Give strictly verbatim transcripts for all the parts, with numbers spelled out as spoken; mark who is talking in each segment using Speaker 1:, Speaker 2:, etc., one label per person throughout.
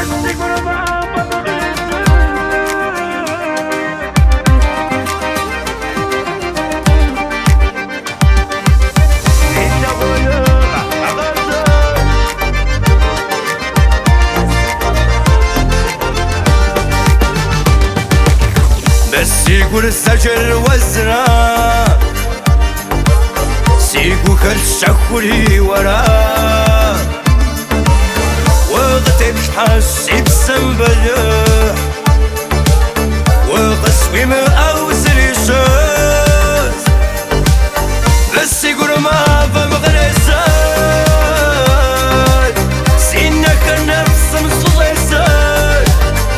Speaker 1: سيقول السجل والزنا سيقول كالشكولي وراه وغتك حاسي بسنبله وغسوي من أوزري شوز بس يقول ما بمغرسات سينك النفس مصغيسات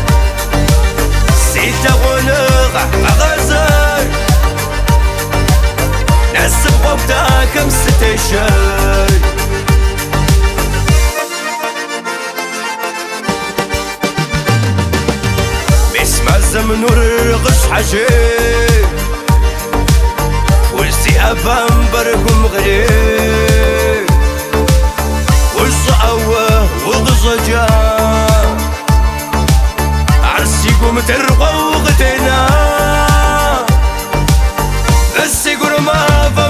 Speaker 1: سيتا غنغ غزر نسب غبتاك مستشار من نور غش حشي ولسي أبان برقم غريب والصعوة والضجاج عرسي قوم ترقى وغتنا بس يقول ما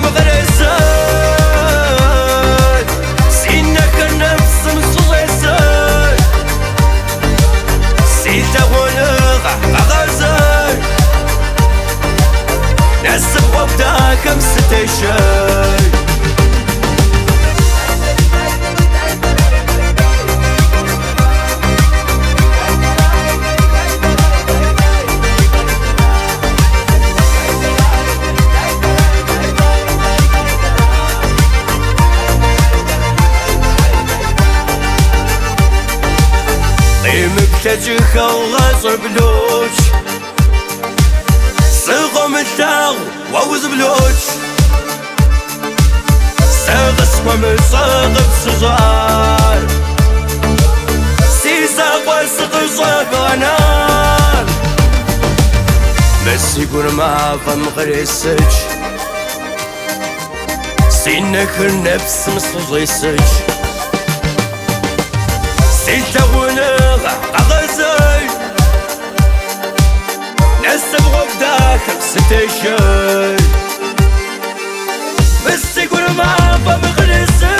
Speaker 1: بمغرسات سينك النفس مصغيسات سيتا غنغ غزر نسب غبتاك مستشار قيمك تجيك وغاصر بلوش صيغم الداغ ووز بلوش ساغس ومصاغب صغار سيساق وسق صغانان بس يقول ما فمغرسج سينك النفس مصغيسج سيتا غنغ غزر نسب غبداك مستشار بس يقول ما بمغرسج